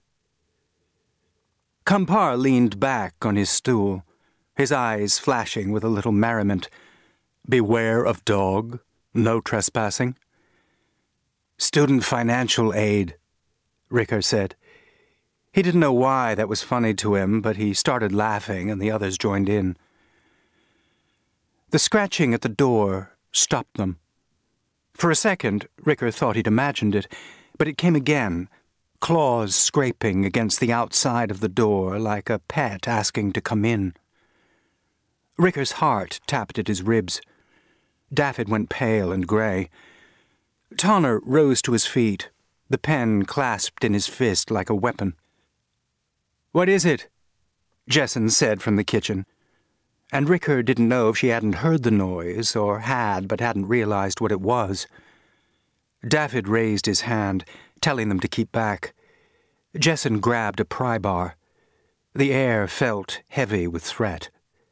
Kampar leaned back on his stool, his eyes flashing with a little merriment. "Beware of dog. No trespassing." "Student financial aid," Ricker said. He didn't know why that was funny to him, but he started laughing and the others joined in. The scratching at the door stopped them. For a second, Ricker thought he'd imagined it, but it came again, claws scraping against the outside of the door like a pet asking to come in. Ricker's heart tapped at his ribs. David went pale and gray. Tonner rose to his feet, the pen clasped in his fist like a weapon. "What is it?" Jesson said from the kitchen. And Ricker didn't know if she hadn't heard the noise or had but hadn't realized what it was. David raised his hand, telling them to keep back. Jesson grabbed a pry bar. The air felt heavy with threat.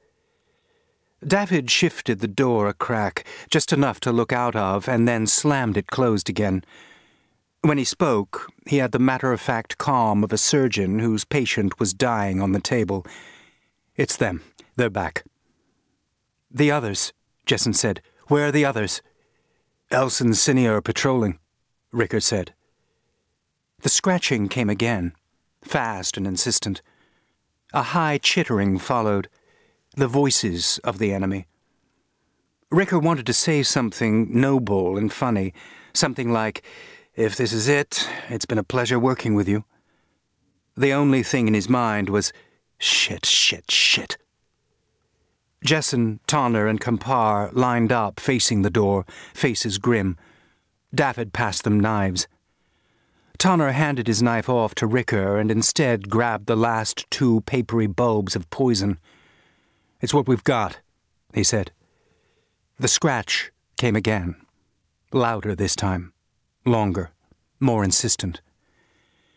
David shifted the door a crack, just enough to look out of, and then slammed it closed again. When he spoke, he had the matter-of-fact calm of a surgeon whose patient was dying on the table. "It's them. They're back." "The others," Jesson said. "Where are the others?" "Else and Cinia are patrolling," Ricker said. The scratching came again, fast and insistent. A high chittering followed, the voices of the enemy. Ricker wanted to say something noble and funny, something like, "If this is it, it's been a pleasure working with you." The only thing in his mind was, "Shit, shit, shit." Jesson, Tonner, and Kampar lined up facing the door, faces grim. David passed them knives. Tonner handed his knife off to Ricker and instead grabbed the last 2 papery bulbs of poison. "It's what we've got," he said. The scratch came again, louder this time, longer, more insistent.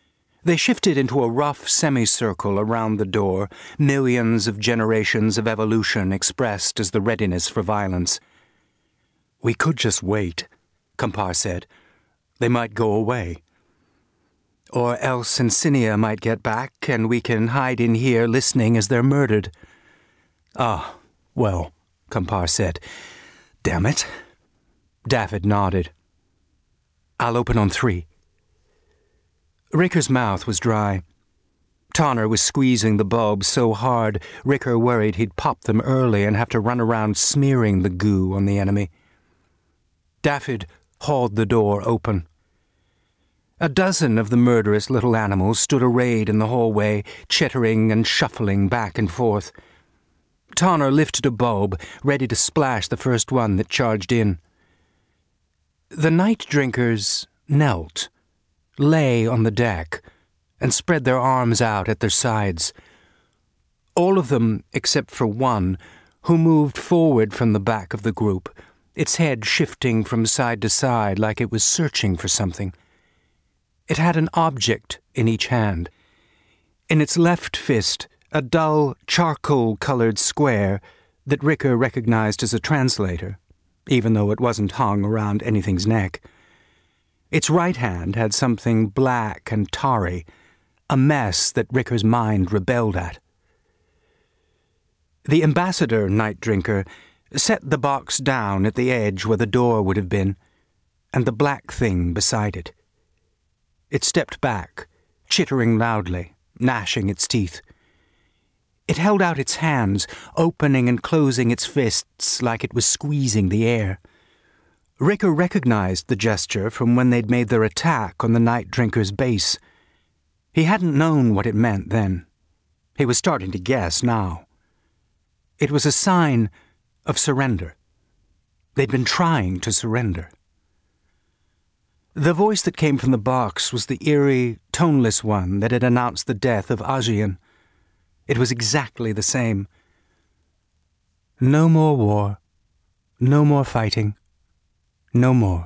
They shifted into a rough semicircle around the door, millions of generations of evolution expressed as the readiness for violence. "We could just wait," Kampar said. "They might go away. Or else Insinia might get back, and we can hide in here listening as they're murdered." "Ah, well," Kampar said. "Damn it." David nodded. "I'll open on 3. Ricker's mouth was dry. Tonner was squeezing the bulbs so hard, Ricker worried he'd pop them early and have to run around smearing the goo on the enemy. David hauled the door open. A dozen of the murderous little animals stood arrayed in the hallway, chittering and shuffling back and forth. Tonner lifted a bulb, ready to splash the first one that charged in. The night drinkers knelt, lay on the deck, and spread their arms out at their sides. All of them, except for one, who moved forward from the back of the group, its head shifting from side to side like it was searching for something. It had an object in each hand. In its left fist, a dull, charcoal-colored square that Ricker recognized as a translator, even though it wasn't hung around anything's neck. Its right hand had something black and tarry, a mess that Ricker's mind rebelled at. The ambassador night drinker set the box down at the edge where the door would have been, and the black thing beside it. It stepped back, chittering loudly, gnashing its teeth. It held out its hands, opening and closing its fists like it was squeezing the air. Ricker recognized the gesture from when they'd made their attack on the night drinker's base. He hadn't known what it meant then. He was starting to guess now. It was a sign of surrender. They'd been trying to surrender. The voice that came from the box was the eerie, toneless one that had announced the death of Ajian. It was exactly the same. No more war. No more fighting. No more.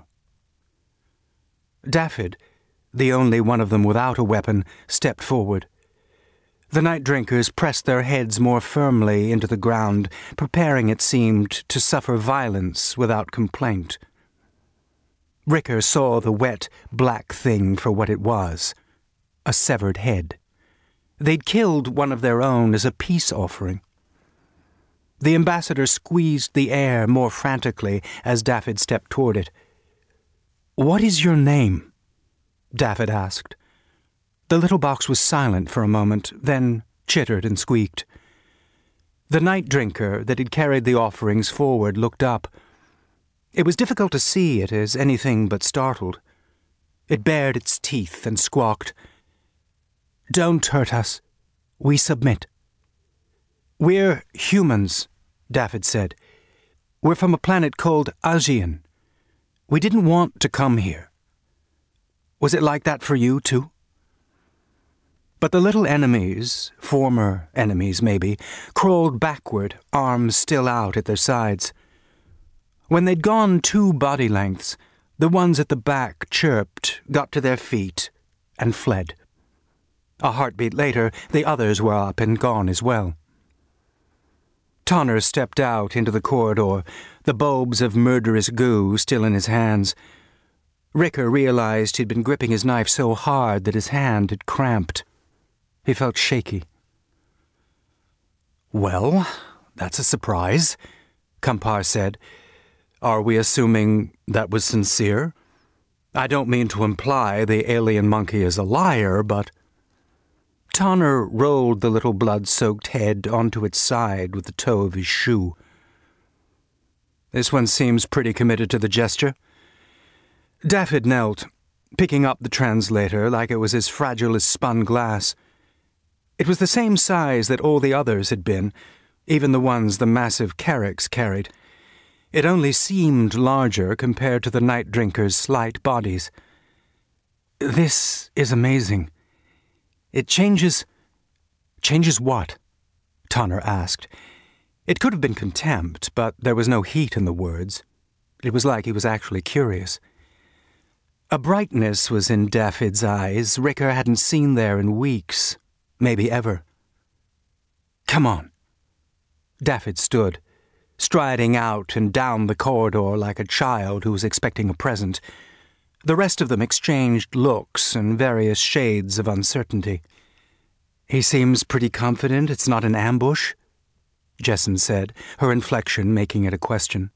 David, the only one of them without a weapon, stepped forward. The night drinkers pressed their heads more firmly into the ground, preparing, it seemed, to suffer violence without complaint. Ricker saw the wet, black thing for what it was, a severed head. They'd killed one of their own as a peace offering. The ambassador squeezed the air more frantically as David stepped toward it. "What is your name?" David asked. The little box was silent for a moment, then chittered and squeaked. The night drinker that had carried the offerings forward looked up. It was difficult to see it as anything but startled. It bared its teeth and squawked, "Don't hurt us. We submit." "We're humans," David said. "We're from a planet called Ajian. We didn't want to come here. Was it like that for you, too?" But the little enemies, former enemies maybe, crawled backward, arms still out at their sides. When they'd gone 2 body lengths, the ones at the back chirped, got to their feet, and fled. A heartbeat later, the others were up and gone as well. Tonner stepped out into the corridor, the bulbs of murderous goo still in his hands. Ricker realized he'd been gripping his knife so hard that his hand had cramped. He felt shaky. "Well, that's a surprise," Kampar said. "Are we assuming that was sincere? I don't mean to imply the alien monkey is a liar, but—" Tonner rolled the little blood-soaked head onto its side with the toe of his shoe. "This one seems pretty committed to the gesture." David knelt, picking up the translator like it was as fragile as spun glass. It was the same size that all the others had been, even the ones the massive Carracks carried. It only seemed larger compared to the night drinkers' slight bodies. "This is amazing. It changes—" "Changes what?" Tonner asked. It could have been contempt, but there was no heat in the words. It was like he was actually curious. A brightness was in Dafydd's eyes Ricker hadn't seen there in weeks, maybe ever. "Come on." Dafydd stood, striding out and down the corridor like a child who was expecting a present. The rest of them exchanged looks and various shades of uncertainty. "He seems pretty confident it's not an ambush," Jessan said, her inflection making it a question.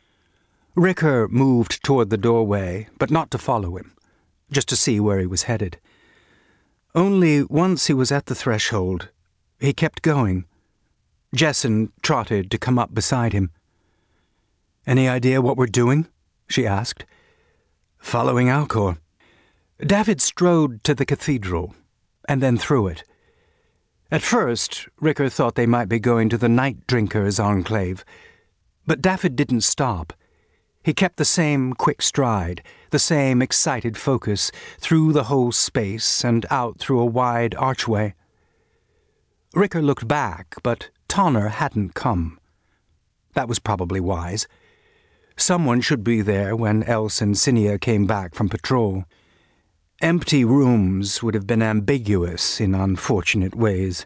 Ricker moved toward the doorway, but not to follow him, just to see where he was headed. Only once he was at the threshold, he kept going. Jessan trotted to come up beside him. "Any idea what we're doing?" she asked. "Following Alcor." Dafydd strode to the cathedral, and then through it. At first, Ricker thought they might be going to the Night Drinkers' Enclave, but Dafydd didn't stop. He kept the same quick stride, the same excited focus, through the whole space and out through a wide archway. Ricker looked back, but Tonner hadn't come. That was probably wise. Someone should be there when Else and Cinia came back from patrol. Empty rooms would have been ambiguous in unfortunate ways.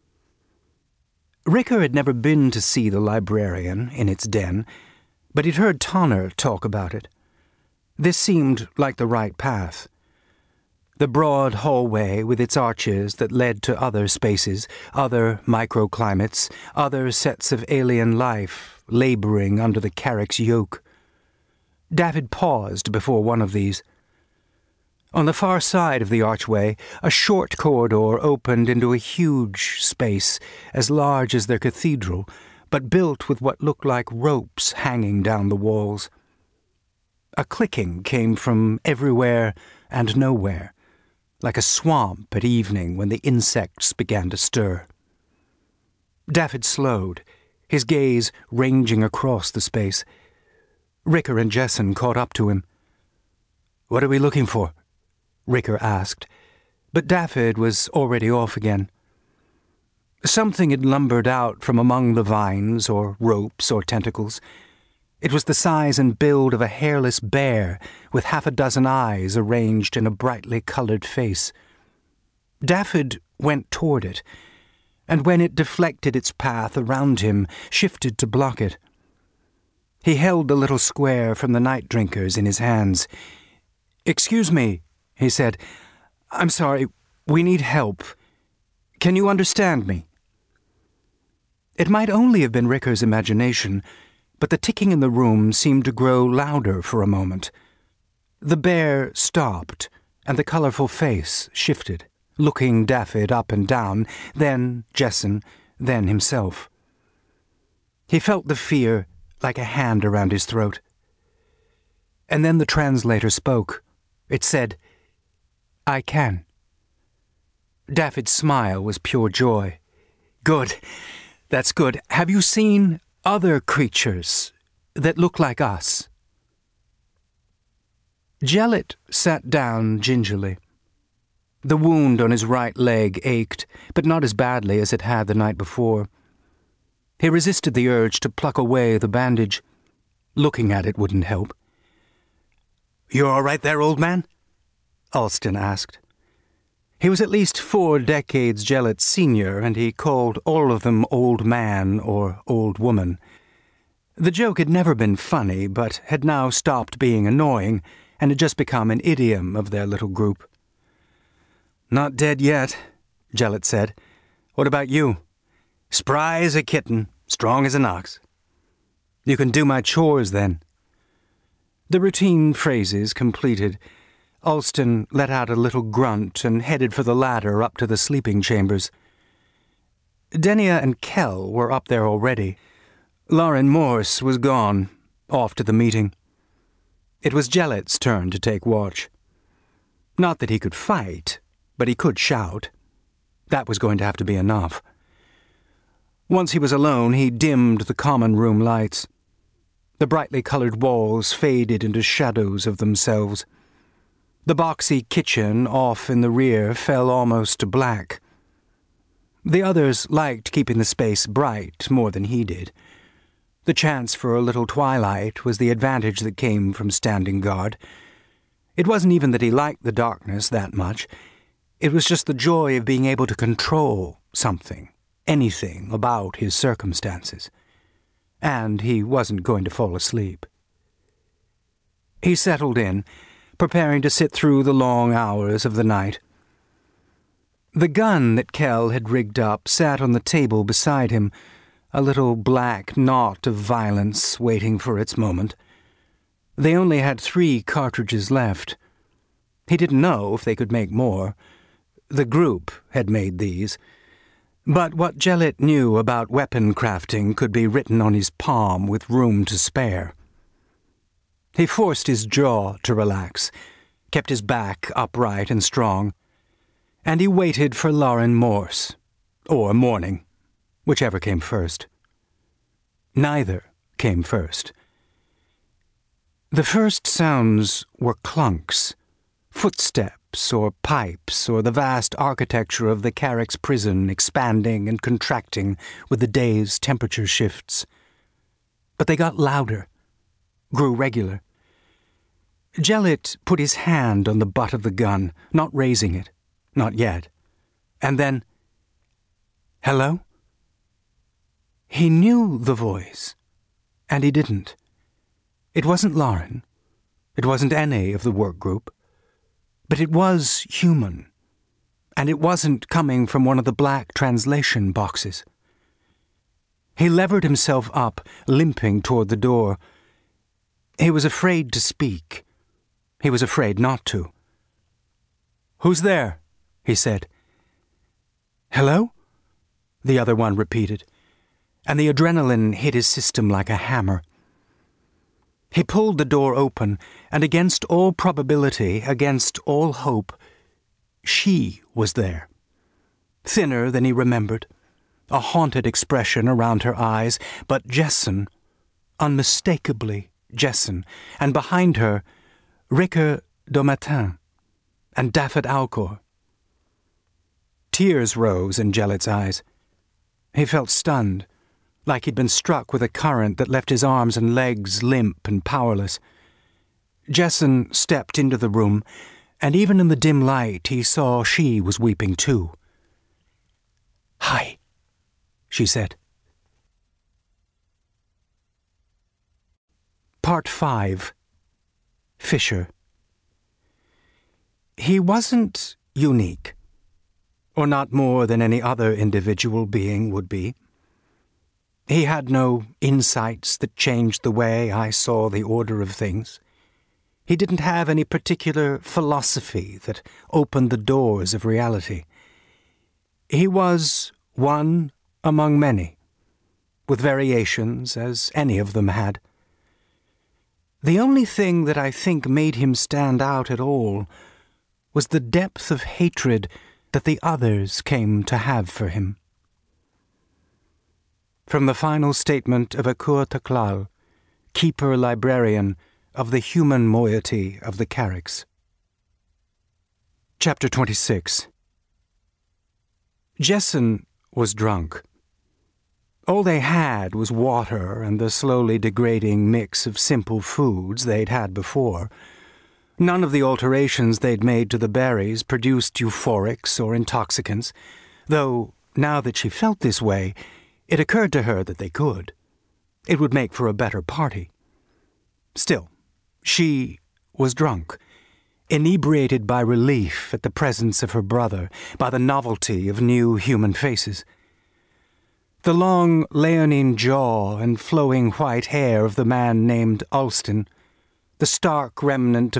Ricker had never been to see the librarian in its den, but he'd heard Tonner talk about it. This seemed like the right path. The broad hallway with its arches that led to other spaces, other microclimates, other sets of alien life laboring under the Carrick's yoke. Dafydd paused before one of these. On the far side of the archway, a short corridor opened into a huge space, as large as their cathedral, but built with what looked like ropes hanging down the walls. A clicking came from everywhere and nowhere, like a swamp at evening when the insects began to stir. Dafydd slowed, his gaze ranging across the space. Ricker and Jessan caught up to him. "What are we looking for?" Ricker asked, but Dafydd was already off again. Something had lumbered out from among the vines or ropes or tentacles. It was the size and build of a hairless bear with half a dozen eyes arranged in a brightly colored face. Dafydd went toward it, and when it deflected its path around him, shifted to block it. He held the little square from the Night Drinkers in his hands. "Excuse me," he said. "I'm sorry. We need help. Can you understand me?" It might only have been Ricker's imagination, but the ticking in the room seemed to grow louder for a moment. The bear stopped, and the colorful face shifted, looking Dafydd up and down, then Jessan, then himself. He felt the fear like a hand around his throat. And then the translator spoke. It said, "I can." Dafydd's smile was pure joy. "Good. That's good. Have you seen other creatures that look like us?" Gellet sat down gingerly. The wound on his right leg ached, but not as badly as it had the night before. He resisted the urge to pluck away the bandage. Looking at it wouldn't help. "You all right there, old man?" Alston asked. He was at least 4 decades Gellet's senior, and he called all of them old man or old woman. The joke had never been funny, but had now stopped being annoying, and had just become an idiom of their little group. "Not dead yet," Gellet said. "What about you?" "Spry as a kitten, strong as an ox." "You can do my chores, then." The routine phrases completed, Alston let out a little grunt and headed for the ladder up to the sleeping chambers. Denia and Kell were up there already. Lauren Morse was gone, off to the meeting. It was Gellet's turn to take watch. Not that he could fight, but he could shout. That was going to have to be enough. Once he was alone, he dimmed the common room lights. The brightly colored walls faded into shadows of themselves. The boxy kitchen off in the rear fell almost to black. The others liked keeping the space bright more than he did. The chance for a little twilight was the advantage that came from standing guard. It wasn't even that he liked the darkness that much. It was just the joy of being able to control something, anything about his circumstances. And he wasn't going to fall asleep. He settled in, preparing to sit through the long hours of the night. The gun that Kell had rigged up sat on the table beside him, a little black knot of violence waiting for its moment. They only had 3 cartridges left. He didn't know if they could make more. The group had made these. But what Jellitt knew about weapon crafting could be written on his palm with room to spare. He forced his jaw to relax, kept his back upright and strong, and he waited for Lauren Morse, or morning, whichever came first. Neither came first. The first sounds were clunks, footsteps or pipes or the vast architecture of the Carrick's prison expanding and contracting with the day's temperature shifts. But they got louder, grew regular. Jellitt put his hand on the butt of the gun, not raising it, not yet. And then, "Hello?" He knew the voice, and he didn't. It wasn't Lauren. It wasn't any of the work group. But it was human, and it wasn't coming from one of the black translation boxes. He levered himself up, limping toward the door. He was afraid to speak. He was afraid not to. "Who's there?" he said. "Hello?" the other one repeated, and the adrenaline hit his system like a hammer. He pulled the door open, and against all probability, against all hope, she was there. Thinner than he remembered, a haunted expression around her eyes, but Jesson, unmistakably Jesson, and behind her, Ricker Domatin and Daffod Alcor. Tears rose in Jellitt's eyes. He felt stunned, like he'd been struck with a current that left his arms and legs limp and powerless. Jesson stepped into the room, and even in the dim light he saw she was weeping too. "Hi," she said. Part 5. Fisher. He wasn't unique, or not more than any other individual being would be. He had no insights that changed the way I saw the order of things. He didn't have any particular philosophy that opened the doors of reality. He was one among many, with variations as any of them had. The only thing that I think made him stand out at all was the depth of hatred that the others came to have for him. From the final statement of Akur Taklal, Keeper-Librarian of the Human Moiety of the Carricks. Chapter 26. Jesson was drunk. All they had was water and the slowly degrading mix of simple foods they'd had before. None of the alterations they'd made to the berries produced euphorics or intoxicants, though, now that she felt this way, it occurred to her that they could. It would make for a better party. Still, she was drunk, inebriated by relief at the presence of her brother, by the novelty of new human faces. The long leonine jaw and flowing white hair of the man named Ulston, the stark remnant